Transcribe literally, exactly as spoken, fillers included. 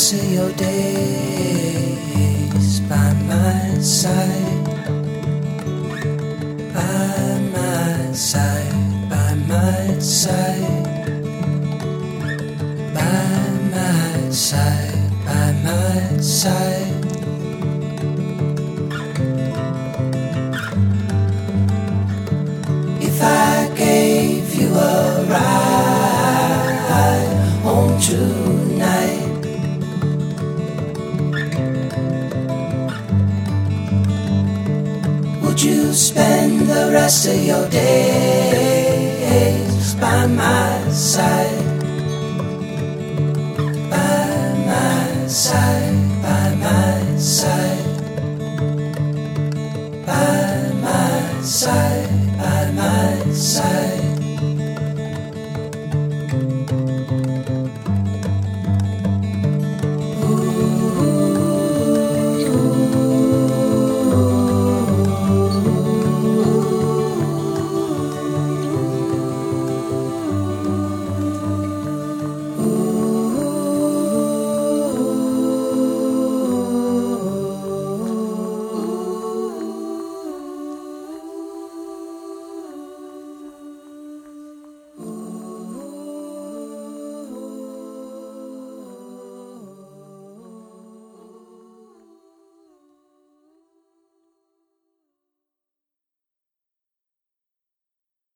rest of your days by my side, by my side, by my side, by my side, by my side. If I gave you a ride home tonight, would you spend the rest of your days by my side, by my side?